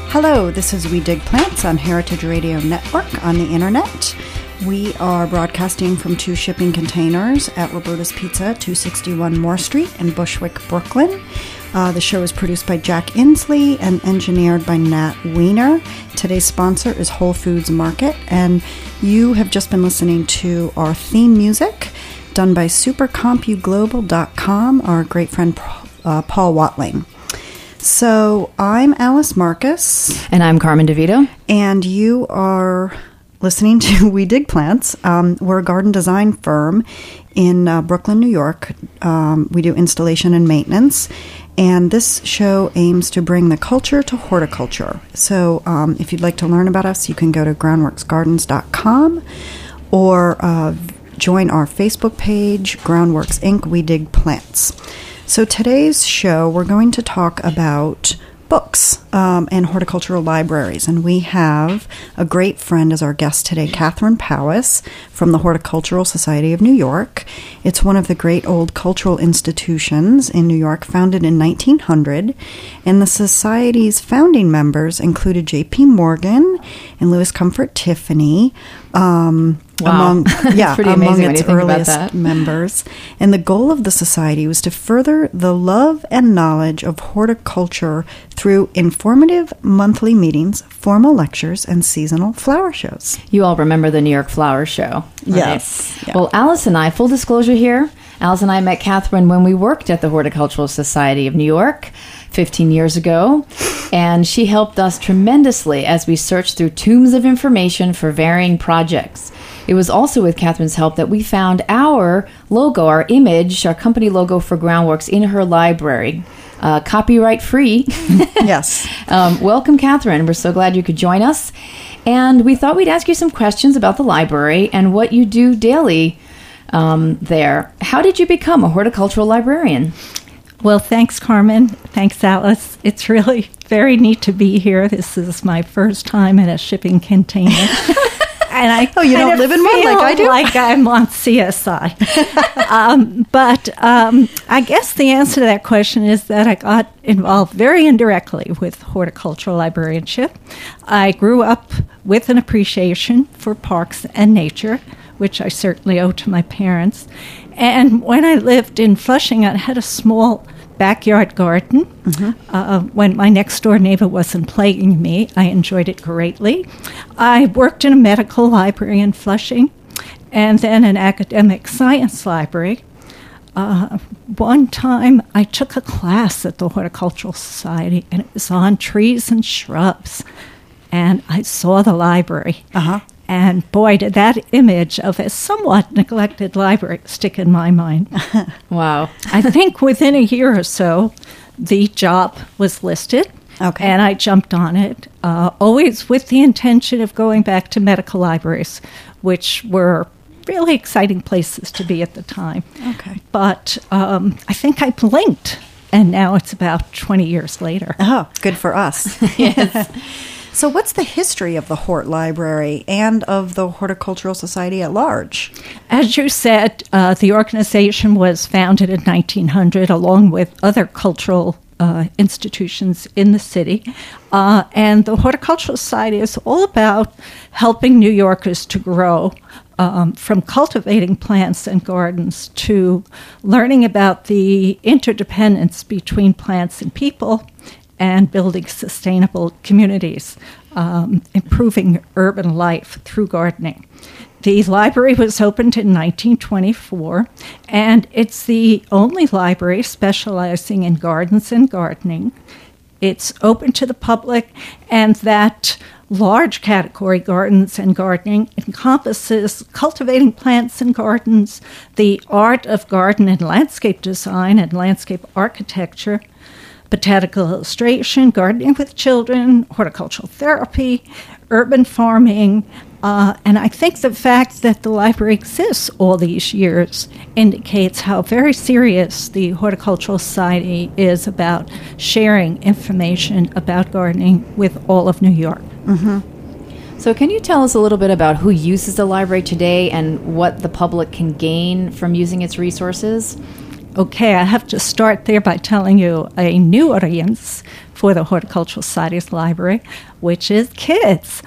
Hello, this is We Dig Plants on Heritage Radio Network on the internet. We are broadcasting from 2 shipping containers at Roberta's Pizza, 261 Moore Street in Bushwick, Brooklyn. The show is produced by Jack Inslee and engineered by Nat Weiner. Today's sponsor is Whole Foods Market, and you have just been listening to our theme music done by supercompuglobal.com, our great friend Paul Watling. So I'm Alice Marcus. And I'm Carmen DeVito. And you are listening to We Dig Plants. We're a garden design firm in Brooklyn, New York. We do installation and maintenance. And this show aims to bring the culture to horticulture. So if you'd like to learn about us, you can go to groundworksgardens.com or join our Facebook page, Groundworks Inc. We Dig Plants. So today's show, we're going to talk about books and horticultural libraries. And we have a great friend as our guest today, Catherine Powis from the Horticultural Society of New York. It's one of the great old cultural institutions in New York, founded in 1900. And the Society's founding members included J.P. Morgan and Louis Comfort Tiffany, among its earliest members. And the goal of the Society was to further the love and knowledge of horticulture through informative monthly meetings, formal lectures, and seasonal flower shows. You all remember the New York Flower Show, right? Yes. Yeah. Well, Alice and I, full disclosure here, Alice and I met Catherine when we worked at the Horticultural Society of New York 15 years ago, and she helped us tremendously as we searched through tombs of information for varying projects. It was also with Catherine's help that we found our logo, our image, our company logo for Groundworks in her library. Copyright free. Yes. Welcome, Catherine. We're so glad you could join us. And we thought we'd ask you some questions about the library and what you do daily there. How did you become a horticultural librarian? Well, thanks, Carmen. Thanks, Alice. It's really very neat to be here. This is my first time in a shipping container. And I you don't live in one like I do? Like I'm on CSI. But I guess the answer to that question is that I got involved very indirectly with horticultural librarianship. I grew up with an appreciation for parks and nature, which I certainly owe to my parents. And when I lived in Flushing, I had a small backyard garden. When my next-door neighbor wasn't plaguing me, I enjoyed it greatly. I worked in a medical library in Flushing and then an academic science library. One time, I took a class at the Horticultural Society, and it was on trees and shrubs. And I saw the library. And boy, did that image of a somewhat neglected library stick in my mind. Wow. I think within a year or so, the job was listed. Okay. And I jumped on it, always with the intention of going back to medical libraries, which were really exciting places to be at the time. Okay. But I think I blinked, and now it's about 20 years later. Oh, good for us. Yes. So what's the history of the Hort Library and of the Horticultural Society at large? As you said, the organization was founded in 1900 along with other cultural institutions in the city. And the Horticultural Society is all about helping New Yorkers to grow from cultivating plants and gardens to learning about the interdependence between plants and people and building sustainable communities, improving urban life through gardening. The library was opened in 1924, and it's the only library specializing in gardens and gardening. It's open to the public, and that large category, gardens and gardening, encompasses cultivating plants and gardens, the art of garden and landscape design and landscape architecture, botanical illustration, gardening with children, horticultural therapy, urban farming, and I think the fact that the library exists all these years indicates how very serious the Horticultural Society is about sharing information about gardening with all of New York. So can you tell us a little bit about who uses the library today and what the public can gain from using its resources? Okay, I have to start there by telling you a new audience for the Horticultural Society's library, which is kids.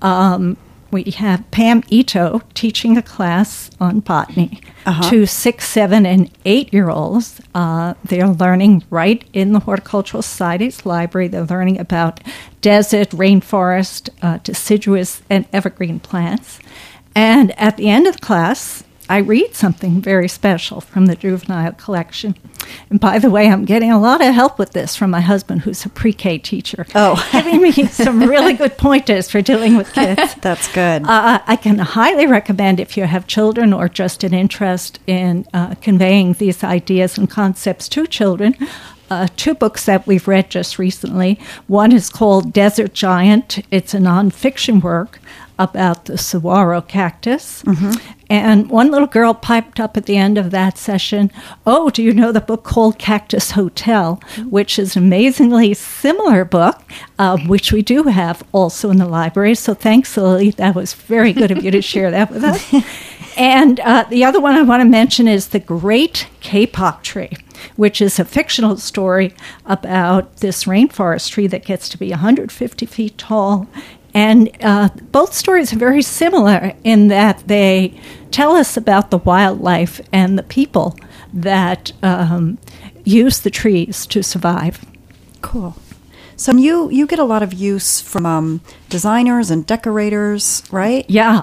We have Pam Ito teaching a class on botany to 6, 7, and 8-year-olds. They're learning right in the Horticultural Society's library. They're learning about desert, rainforest, deciduous, and evergreen plants. And at the end of the class, I read something very special from the juvenile collection. And by the way, I'm getting a lot of help with this from my husband, who's a pre-K teacher. Giving me some really good pointers for dealing with kids. That's good. I can highly recommend, if you have children or just an interest in conveying these ideas and concepts to children, 2 books that we've read just recently. One is called Desert Giant. It's a nonfiction work about the saguaro cactus. And one little girl piped up at the end of that session, "Oh, do you know the book called Cactus Hotel?" which is an amazingly similar book, which we do have also in the library. So thanks, Lily. That was very good of you to share that with us. And the other one I want to mention is The Great Kapok Tree, which is a fictional story about this rainforest tree that gets to be 150 feet tall. And both stories are very similar in that they tell us about the wildlife and the people that use the trees to survive. Cool. So you get a lot of use from designers and decorators, right? Yeah.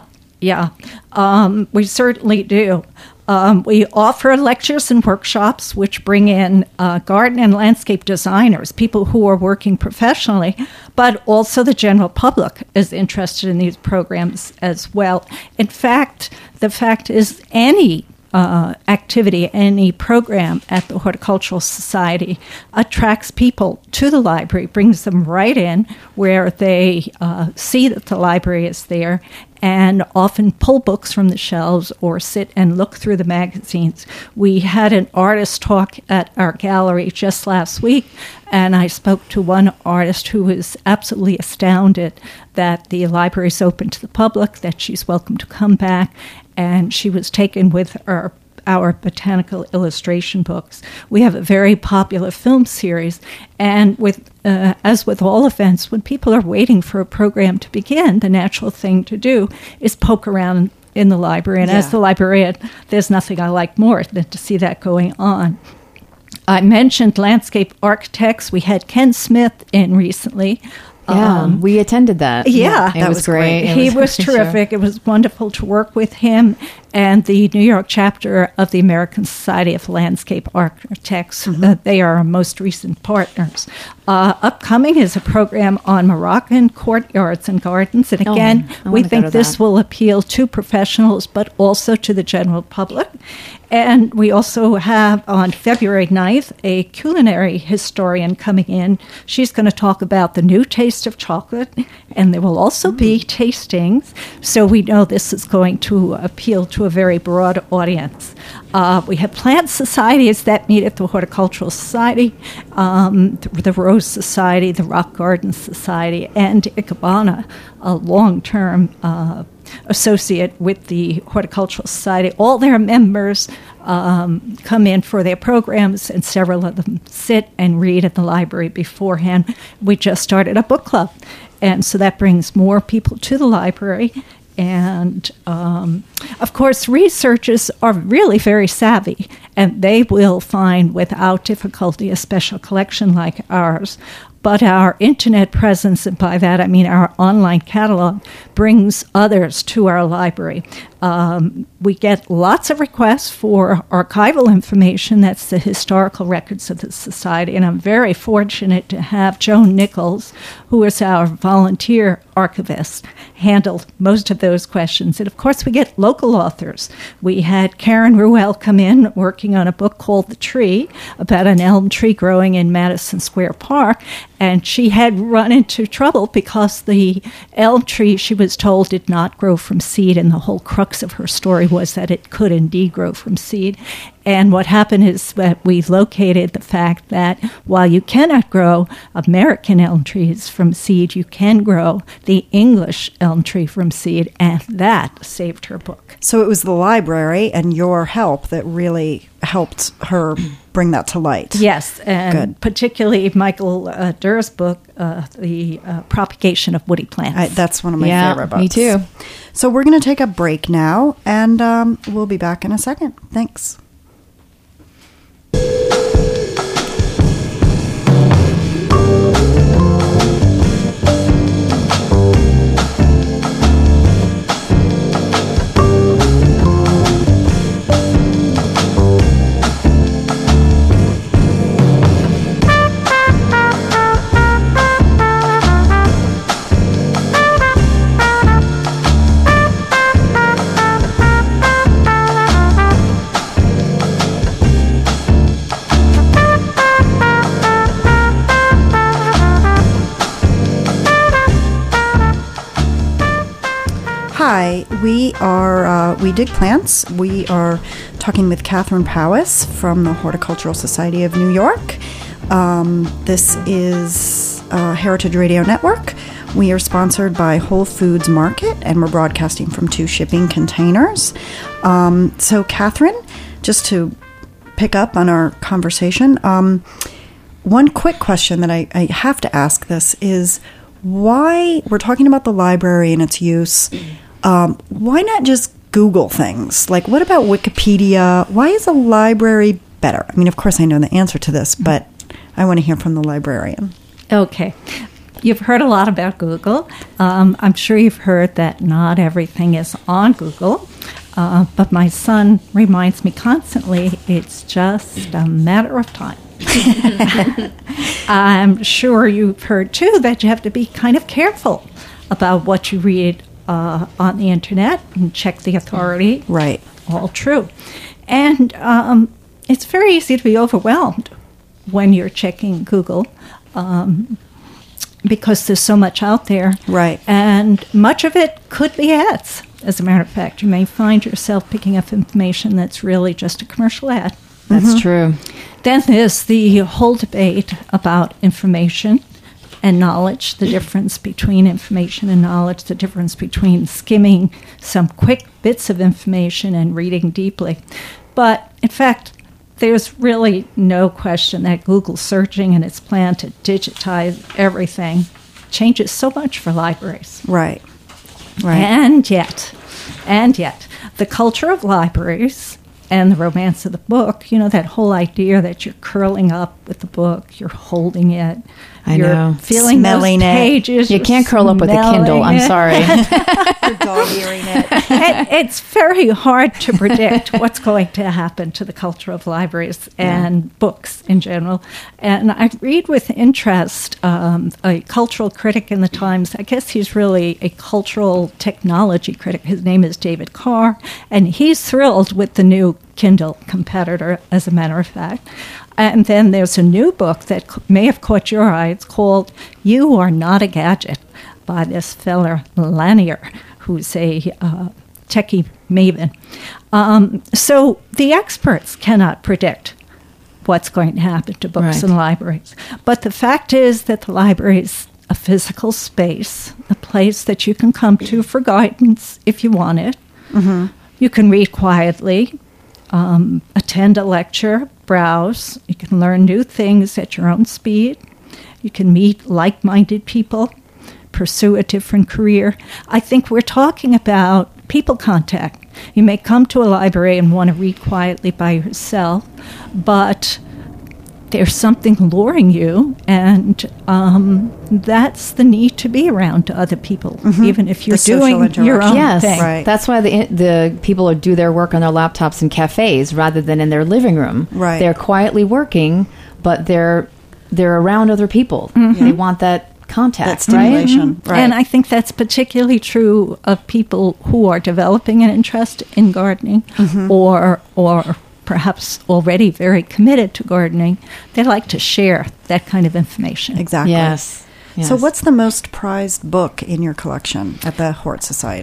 We certainly do. We offer lectures and workshops which bring in garden and landscape designers, people who are working professionally, but also the general public is interested in these programs as well. In fact, the fact is any activity, any program at the Horticultural Society attracts people to the library, brings them right in where they see that the library is there and often pull books from the shelves or sit and look through the magazines. We had an artist talk at our gallery just last week, and I spoke to one artist who was absolutely astounded that the library is open to the public, that she's welcome to come back, and she was taken with our botanical illustration books. We have a very popular film series, and as with all events, when people are waiting for a program to begin, the natural thing to do is poke around in the library. And as the librarian, there's nothing I like more than to see that going on. I mentioned landscape architects. We had Ken Smith in recently. Yeah, we attended that. Yeah, it was great. He was terrific. Sure. It was wonderful to work with him and the New York chapter of the American Society of Landscape Architects. They are our most recent partners. Upcoming is a program on Moroccan courtyards and gardens. And again, we think this will appeal to professionals, but also to the general public. And we also have on February 9th a culinary historian coming in. She's going to talk about the new taste of chocolate, and there will also be tastings. So we know this is going to appeal to a very broad audience. We have plant societies that meet at the Horticultural Society, the Rose Society, the Rock Garden Society, and Ikebana, a long-term associate with the Horticultural Society. All their members come in for their programs, and several of them sit and read at the library beforehand. We just started a book club, and so that brings more people to the library. And, of course, researchers are really very savvy, and they will find without difficulty a special collection like ours. But our internet presence, and by that I mean our online catalog, brings others to our library. We get lots of requests for archival information. That's the historical records of the Society. And I'm very fortunate to have Joan Nichols, who is our volunteer archivist, handle most of those questions. And, of course, we get local authors. We had Karen Ruel come in working on a book called The Tree, about an elm tree growing in Madison Square Park. And she had run into trouble because the elm tree, she was told, did not grow from seed, and the whole crux of her story was that it could indeed grow from seed. And what happened is that we located the fact that while you cannot grow American elm trees from seed, you can grow the English elm tree from seed, and that saved her book. So it was the library and your help that really helped her bring that to light. Yes, and Good. particularly Michael Durr's book, The Propagation of Woody Plants. That's one of my favorite books. Me too. So we're going to take a break now, and we'll be back in a second. Thanks. Hi, we dig plants. We are talking with Catherine Powis from the Horticultural Society of New York. This is Heritage Radio Network. We are sponsored by Whole Foods Market, and we're broadcasting from 2 shipping containers. So, Catherine, just to pick up on our conversation, one quick question that I have to ask this is, why, we're talking about the library and its use, why not just Google things? Like, what about Wikipedia? Why is a library better? I mean, of course I know the answer to this, but I want to hear from the librarian. Okay. You've heard a lot about Google. I'm sure you've heard that not everything is on Google, but my son reminds me constantly it's just a matter of time. I'm sure you've heard, too, that you have to be kind of careful about what you read on the internet and check the authority. Right. All true. And it's very easy to be overwhelmed when you're checking Google because there's so much out there. Right. And much of it could be ads, as a matter of fact. You may find yourself picking up information that's really just a commercial ad. That's true. Then there's the whole debate about information and knowledge, the difference between information and knowledge, the difference between skimming some quick bits of information and reading deeply. But, in fact, there's really no question that Google searching and its plan to digitize everything changes so much for libraries. Right. Right. And yet, the culture of libraries and the romance of the book, you know, that whole idea that you're curling up with the book, you're holding it, you're feeling Smelling those it. pages. You can't curl up with a Kindle. I'm sorry. Your dog hearing it. It's very hard to predict what's going to happen to the culture of libraries and books in general. And I read with interest a cultural critic in the Times. I guess he's really a cultural technology critic. His name is David Carr, and he's thrilled with the new Kindle competitor, as a matter of fact. And then there's a new book that may have caught your eye. It's called You Are Not a Gadget by this feller Lanier, who's a techie maven. So the experts cannot predict what's going to happen to books in libraries. But the fact is that the library is a physical space, a place that you can come to for guidance if you want it. Mm-hmm. You can read quietly, attend a lecture, browse. You can learn new things at your own speed. You can meet like-minded people, pursue a different career. I think we're talking about people contact. You may come to a library and want to read quietly by yourself, but there's something luring you, and that's the need to be around other people, even if you're doing your own thing. Right. That's why the people do their work on their laptops in cafes rather than in their living room. Right. They're quietly working, but they're around other people. They want that contact, that stimulation. right? Right. And I think that's particularly true of people who are developing an interest in gardening or perhaps already very committed to gardening. They like to share that kind of information. Exactly. Yes. So what's the most prized book in your collection at the Hort Society?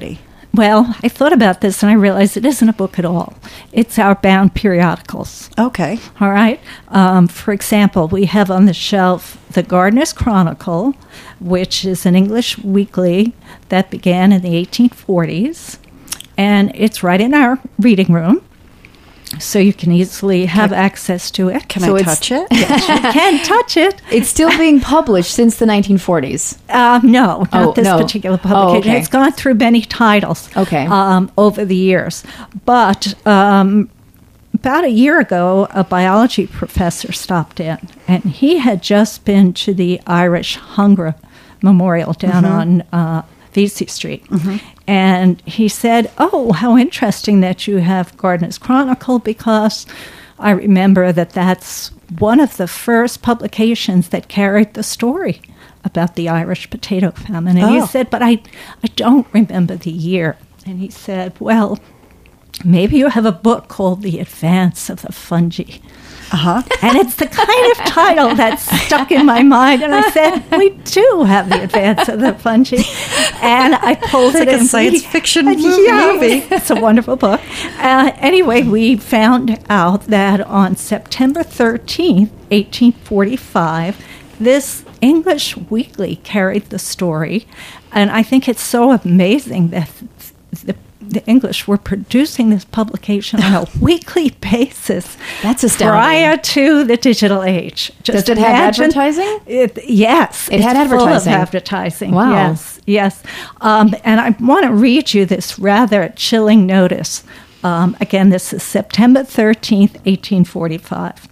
Well, I thought about this and I realized it isn't a book at all. It's our bound periodicals. Okay. All right. For example, we have on the shelf the Gardener's Chronicle, which is an English weekly that began in the 1840s. And it's right in our reading room, so you can easily have access to it. Can So I it's- touch it? Yes, you can touch it. It's still being published since the 1940s. No, not Oh, this no. particular publication. Oh, okay. It's gone through many titles Okay. over the years. But about a year ago, a biology professor stopped in, and he had just been to the Irish Hunger Memorial down on Vesey Street. And he said, "Oh, how interesting that you have Gardener's Chronicle, because I remember that that's one of the first publications that carried the story about the Irish potato famine." And he Oh. said, "But I don't remember the year." And he said, "Well, maybe you have a book called The Advance of the Fungi." Uh-huh. And it's the kind of title that stuck in my mind. And I said, "We do have The Advance of the Fungi." And I pulled It's it like a in. science fiction movie. It's a wonderful book. Anyway, we found out that on September 13th, 1845, this English weekly carried the story. And I think it's so amazing that the English were producing this publication on a weekly basis. That's astounding. Prior to the digital age. Does it have imagine- advertising? Yes. It had it's full of advertising. advertising. Wow. Yes. And I want to read you this rather chilling notice. Again, this is September 13th, 1845.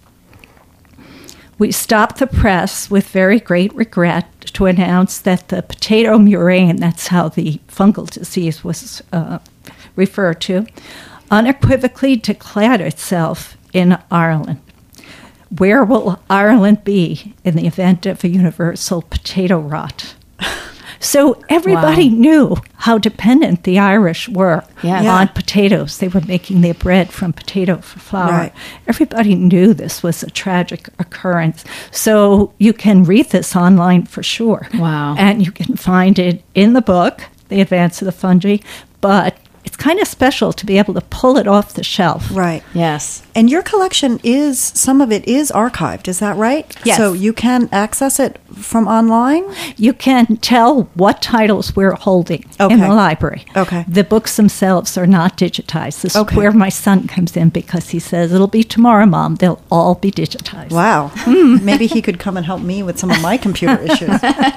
"We stopped the press with very great regret to announce that the potato murrain," that's how the fungal disease was referred to, "unequivocally declared itself in Ireland. Where will Ireland be in the event of a universal potato rot?" So everybody knew how dependent the Irish were Yes. on potatoes. They were making their bread from potato flour. Right. Everybody knew this was a tragic occurrence. So you can read this online for sure. Wow. And you can find it in the book, The Advance of the Fungi, but it's kind of special to be able to pull it off the shelf. Right. Yes. And your collection some of it is archived, is that right? Yes. So you can access it from online? You can tell what titles we're holding in Okay. the library. Okay. The books themselves are not digitized. This Okay. is where my son comes in because he says, "It'll be tomorrow, Mom. They'll all be digitized." Wow. Maybe he could come and help me with some of my computer issues.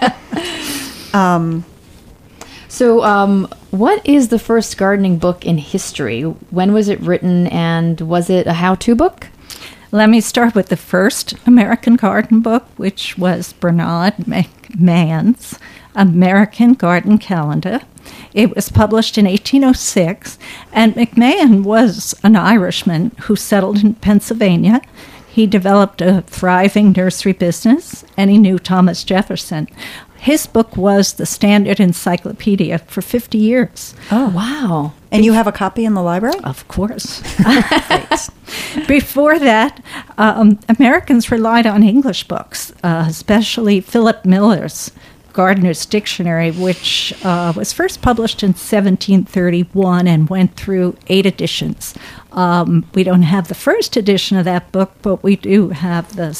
So, what is the first gardening book in history? When was it written, and was it a how-to book? Let me start with the first American garden book, which was Bernard McMahon's American Garden Calendar. It was published in 1806, and McMahon was an Irishman who settled in Pennsylvania. He developed a thriving nursery business, and he knew Thomas Jefferson. His book was the standard encyclopedia for 50 years. Oh, wow. And you have a copy in the library? Of course. Before that, Americans relied on English books, especially Philip Miller's Gardener's Dictionary, which was first published in 1731 and went through 8 editions. We don't have the first edition of that book, but we do have the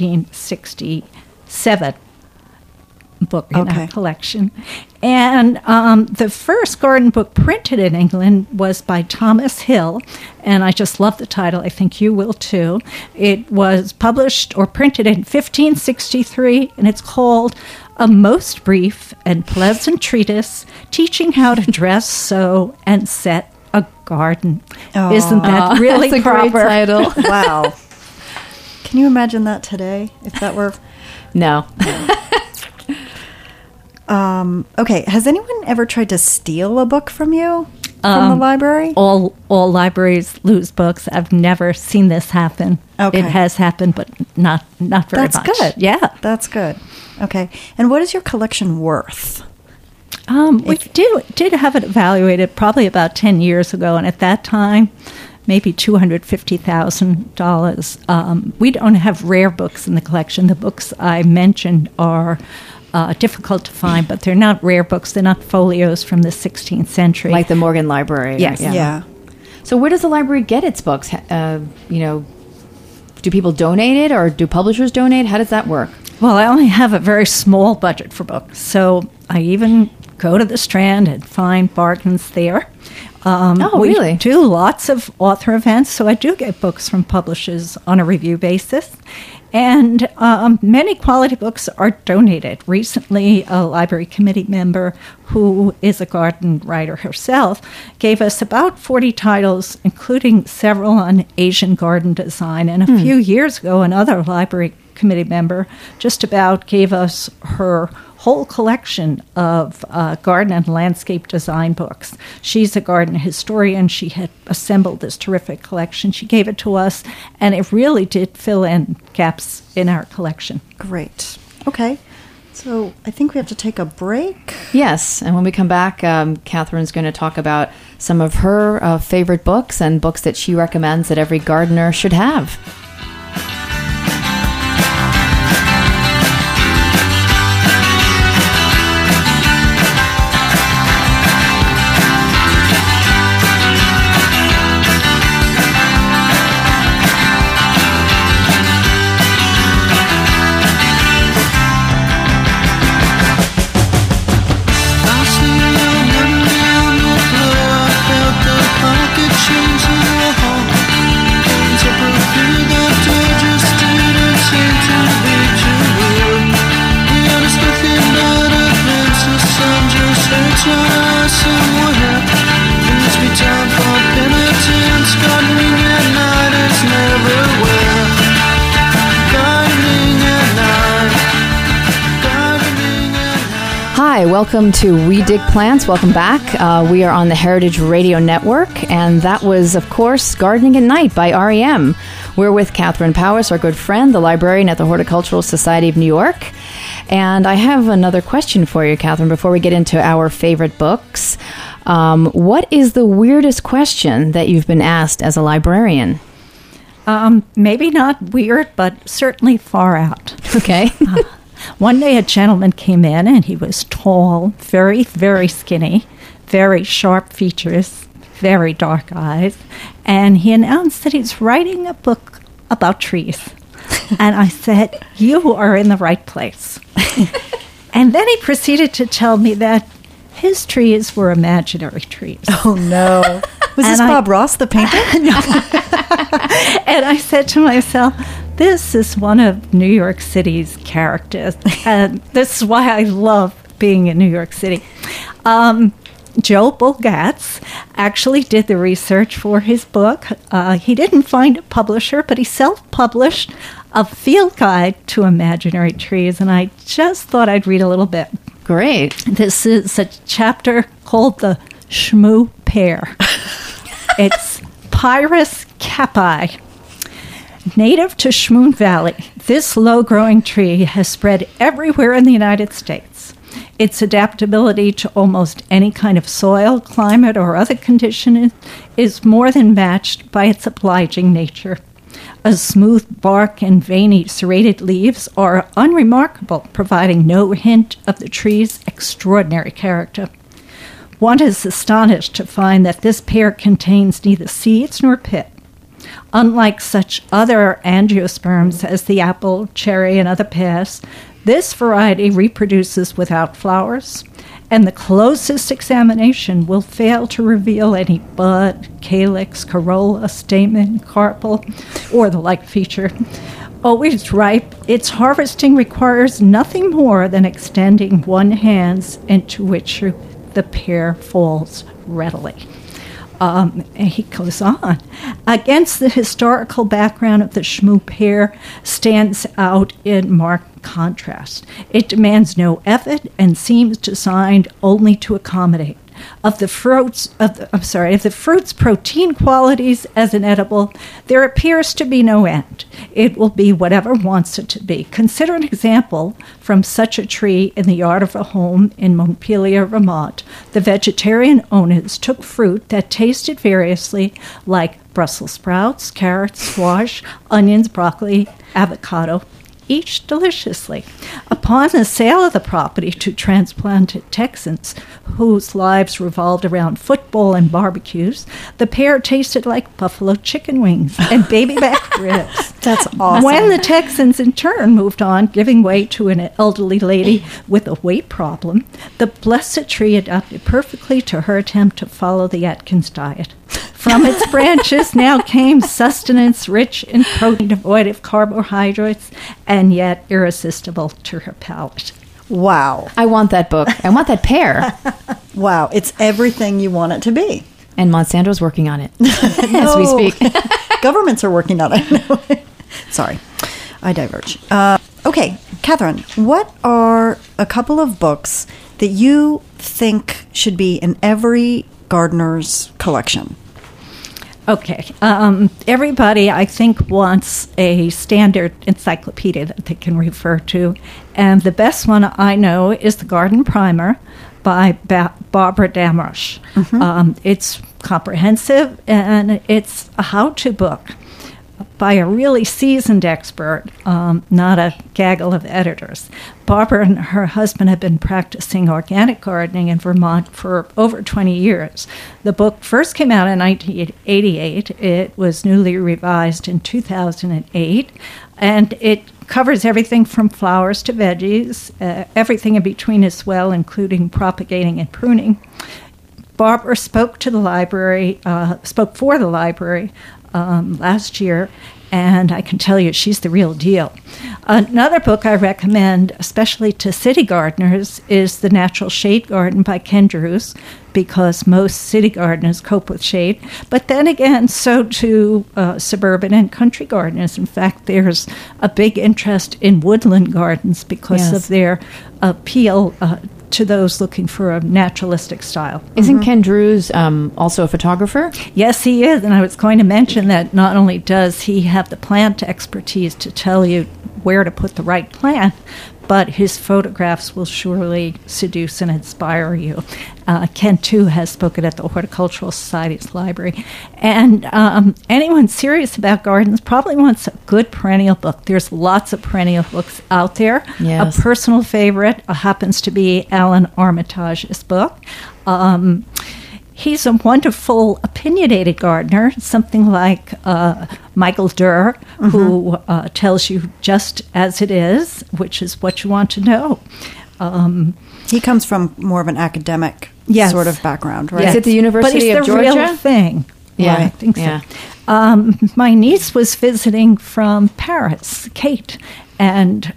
1767 book in Okay. our collection. And the first garden book printed in England was by Thomas Hill, and I just love the title. I think you will too. It was published or printed in 1563, and it's called A Most Brief and Pleasant Treatise Teaching How to Dress, Sow, and Set a Garden. Oh. Isn't that really That's a proper? great title. Wow. Can you imagine that today, if that were... No. Okay, has anyone ever tried to steal a book from you from the library? All libraries lose books. I've never seen this happen. Okay. It has happened, but not very That's much. good. Yeah. That's good. Okay. And what is your collection worth? We did have it evaluated probably about 10 years ago, and at that time, maybe $250,000. We don't have rare books in the collection. The books I mentioned are difficult to find, but they're not rare books. They're not folios from the 16th century. Like the Morgan Library. Yes. Yeah. So where does the library get its books? Do people donate it, or do publishers donate? How does that work? Well, I only have a very small budget for books, so I even go to the Strand and find bargains there. Really? We do lots of author events, so I do get books from publishers on a review basis. And many quality books are donated. Recently, a library committee member who is a garden writer herself gave us about 40 titles, including several on Asian garden design. And a few years ago, another library committee member just about gave us her whole collection of garden and landscape design books. She's a garden historian. She had assembled this terrific collection. She gave it to us, and it really did fill in gaps in our collection. Great. Okay. So I think we have to take a break. Yes, and when we come back, Catherine's going to talk about some of her favorite books and books that she recommends that every gardener should have. Hi, welcome to We Dig Plants. Welcome back. We are on the Heritage Radio Network, and that was, of course, Gardening at Night by REM. We're with Catherine Powis, our good friend, the librarian at the Horticultural Society of New York. And I have another question for you, Catherine, before we get into our favorite books. What is the weirdest question that you've been asked as a librarian? Maybe not weird, but certainly far out. Okay. One day a gentleman came in, and he was tall, very, very skinny, very sharp features, very dark eyes, and he announced that he's writing a book about trees. And I said, "You are in the right place." And then he proceeded to tell me that his trees were imaginary trees. Oh, no. Was this Bob Ross, the painter? No. And I said to myself, this is one of New York City's characters. And this is why I love being in New York City. Joe Bulgatz actually did the research for his book. He didn't find a publisher, but he self-published a field guide to imaginary trees, and I just thought I'd read a little bit. Great. This is a chapter called the Shmoo Pear. It's Pyrus capi. Native to Shmoon Valley, this low-growing tree has spread everywhere in the United States. Its adaptability to almost any kind of soil, climate, or other condition is more than matched by its obliging nature. A smooth bark and veiny serrated leaves are unremarkable, providing no hint of the tree's extraordinary character. One is astonished to find that this pear contains neither seeds nor pit. Unlike such other angiosperms as the apple, cherry, and other pears, this variety reproduces without flowers, and the closest examination will fail to reveal any bud, calyx, corolla, stamen, carpel, or the like feature. Always ripe, its harvesting requires nothing more than extending one hand into which the pear falls readily. And he goes on. Against the historical background of the Shmoo pear stands out in marked contrast. It demands no effort and seems designed only to accommodate. Of the fruit's protein qualities as an edible, there appears to be no end. It will be whatever wants it to be. Consider an example from such a tree in the yard of a home in Montpelier, Vermont. The vegetarian owners took fruit that tasted variously like Brussels sprouts, carrots, squash, onions, broccoli, avocado, each deliciously. Upon the sale of the property to transplanted Texans whose lives revolved around football and barbecues, the pair tasted like buffalo chicken wings and baby back ribs. That's awesome. When the Texans in turn moved on, giving way to an elderly lady with a weight problem, the blessed tree adapted perfectly to her attempt to follow the Atkins diet. From its branches now came sustenance rich in protein, devoid of carbohydrates, and yet irresistible to her palate. Wow. I want that book. I want that pear. Wow. It's everything you want it to be. And Monsanto's working on it as we speak. Governments are working on it. Sorry, I diverge. Okay, Catherine, what are a couple of books that you think should be in every gardener's collection? Okay. Everybody, I think, wants a standard encyclopedia that they can refer to. And the best one I know is The Garden Primer by Barbara Damrosch. It's comprehensive, and it's a how-to book by a really seasoned expert, not a gaggle of editors. Barbara and her husband have been practicing organic gardening in Vermont for over 20 years. The book first came out in 1988. It was newly revised in 2008, and it covers everything from flowers to veggies, everything in between as well, including propagating and pruning. Barbara spoke for the library last year, and I can tell you she's the real deal. Another book I recommend, especially to city gardeners, is The Natural Shade Garden by Ken Drews, because most city gardeners cope with shade. But then again, so do suburban and country gardeners. In fact, there's a big interest in woodland gardens because of their appeal to those looking for a naturalistic style. Isn't Ken Drews also a photographer? Yes, he is. And I was going to mention that not only does he have the plant expertise to tell you where to put the right plant, but his photographs will surely seduce and inspire you. Ken, too, has spoken at the Horticultural Society's library. And anyone serious about gardens probably wants a good perennial book. There's lots of perennial books out there. Yes. A personal favorite happens to be Alan Armitage's book. He's a wonderful, opinionated gardener, something like Michael Durr, who tells you just as it is, which is what you want to know. He comes from more of an academic sort of background, right? Is it the University of Georgia? But it's the real thing. Yeah, I think so. yeah. My niece was visiting from Paris, Kate, and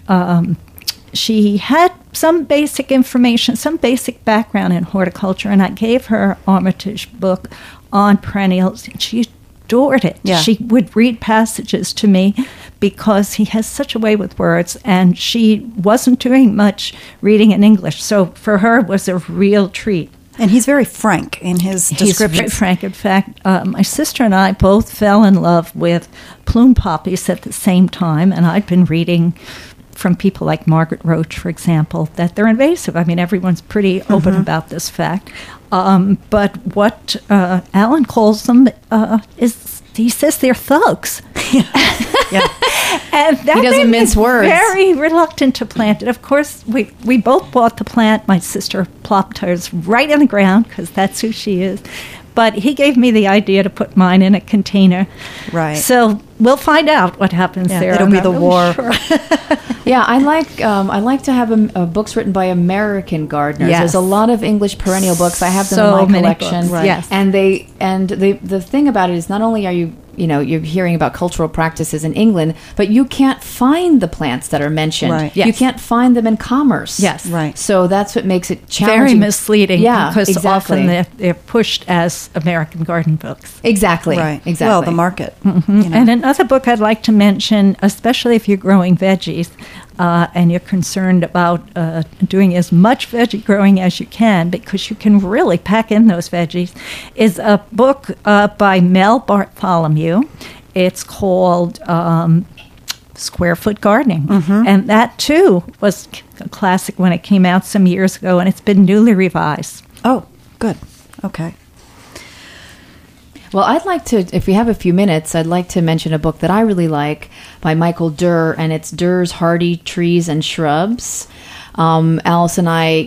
she had some basic information, some basic background in horticulture, and I gave her Armitage book on perennials, and she adored it. Yeah. She would read passages to me because he has such a way with words, and she wasn't doing much reading in English, so for her it was a real treat. And he's very frank in his descriptions. He's very frank. In fact, my sister and I both fell in love with plume poppies at the same time, and I'd been reading from people like Margaret Roach, for example, that they're invasive. I mean, everyone's pretty open about this fact. But what Alan calls them is, he says they're thugs. Yeah. And that He doesn't made me mince words. very reluctant to plant it. Of course, we both bought the plant. My sister plopped hers right in the ground because that's who she is. But he gave me the idea to put mine in a container. Right. So we'll find out what happens there. It'll I'm be not the really war. sure. Yeah, I like to have books written by American gardeners. Yes. There's a lot of English perennial books. I have them So in my many collection. books, Right. yes. And the thing about it is not only are you're hearing about cultural practices in England, but you can't find the plants that are mentioned. Right. Yes. You can't find them in commerce. Yes. Right. So that's what makes it challenging. Very misleading. Yeah, because exactly. often they're pushed as American garden books. Exactly. Right. Exactly. Well, the market. You know. And another book I'd like to mention, especially if you're growing veggies and you're concerned about doing as much veggie growing as you can, because you can really pack in those veggies, is a book by Mel Bartholomew. It's called Square Foot Gardening. And that, too, was a classic when it came out some years ago, and it's been newly revised. Oh, good. Okay. Well, I'd like to, if we have a few minutes, I'd like to mention a book that I really like by Michael Durr, and it's Durr's Hardy Trees and Shrubs. Alice and I,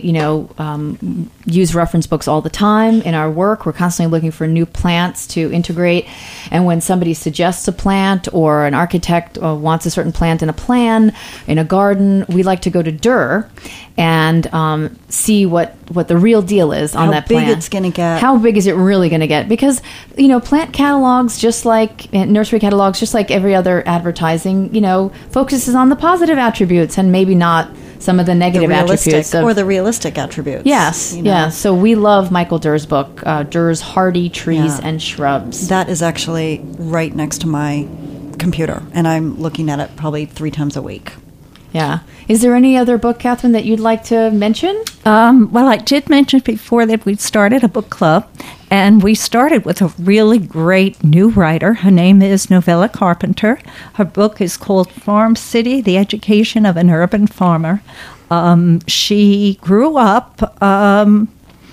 use reference books all the time in our work. We're constantly looking for new plants to integrate. And when somebody suggests a plant or an architect wants a certain plant in a plan, in a garden, we like to go to Durr and see what the real deal is on that plant. How big it's going to get. How big is it really going to get? Because, plant catalogs, just like nursery catalogs, just like every other advertising, focuses on the positive attributes and maybe not some of the negative attributes. Or the realistic attributes. Yes, yes. So we love Michael Durr's book, Durr's Hardy Trees and Shrubs. That is actually right next to my computer, and I'm looking at it probably 3 times a week. Yeah. Is there any other book, Catherine, that you'd like to mention? Well, I did mention before that we'd started a book club, and we started with a really great new writer. Her name is Novella Carpenter. Her book is called Farm City, The Education of an Urban Farmer. She grew up on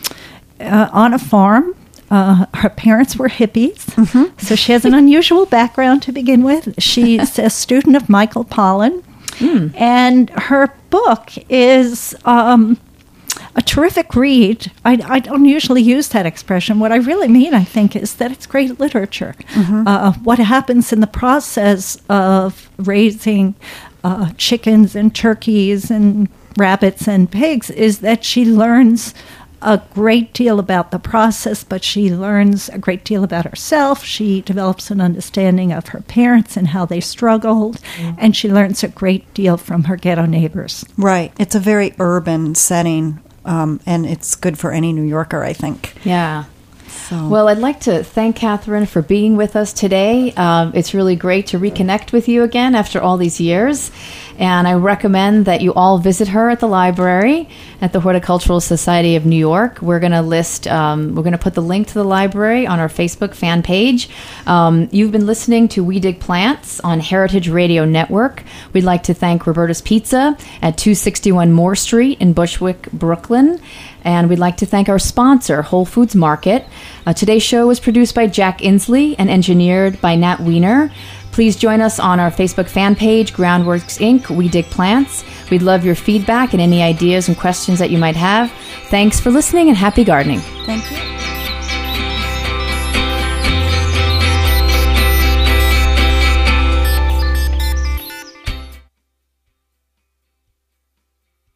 a farm. Her parents were hippies, so she has an unusual background to begin with. She's a student of Michael Pollan. And her book is a terrific read. I don't usually use that expression. What I really mean, I think, is that it's great literature. What happens in the process of raising chickens and turkeys and rabbits and pigs is that she learns a great deal about the process, but she learns a great deal about herself. She develops an understanding of her parents and how they struggled, and she learns a great deal from her ghetto neighbors. Right. It's a very urban setting, and it's good for any New Yorker, I think. Yeah. Well, I'd like to thank Catherine for being with us today. It's really great to reconnect with you again after all these years. And I recommend that you all visit her at the library at the Horticultural Society of New York. We're going to put the link to the library on our Facebook fan page. You've been listening to We Dig Plants on Heritage Radio Network. We'd like to thank Roberta's Pizza at 261 Moore Street in Bushwick, Brooklyn. And we'd like to thank our sponsor, Whole Foods Market. Today's show was produced by Jack Inslee and engineered by Nat Wiener. Please join us on our Facebook fan page, Groundworks Inc., We Dig Plants. We'd love your feedback and any ideas and questions that you might have. Thanks for listening and happy gardening. Thank you.